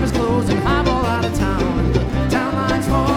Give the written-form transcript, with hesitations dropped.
is closed and highball out of town. The town line's for